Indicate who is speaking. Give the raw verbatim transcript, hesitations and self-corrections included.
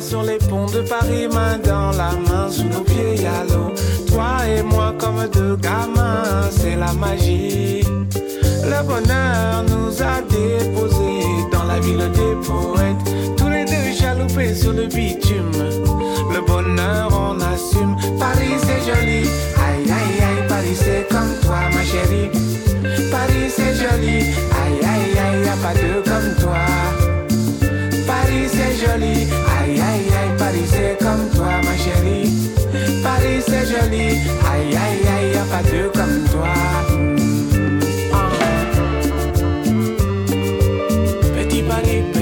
Speaker 1: sur les ponts de Paris, main dans la main, sous nos pieds y'a l'eau. Toi et moi comme deux gamins, c'est la magie. Le bonheur nous a déposés dans la ville des poètes, tous les deux chaloupés sur le bitume. Le bonheur on assume. Paris c'est joli, aïe aïe aïe. Paris c'est comme toi ma chérie. Paris c'est joli, aïe aïe aïe. Y'a pas deux comme toi. Paris c'est joli, aïe aïe aïe. Paris c'est comme toi ma chérie. Paris c'est joli, aïe aïe aïe. Y'a pas deux comme toi. Petit Paris.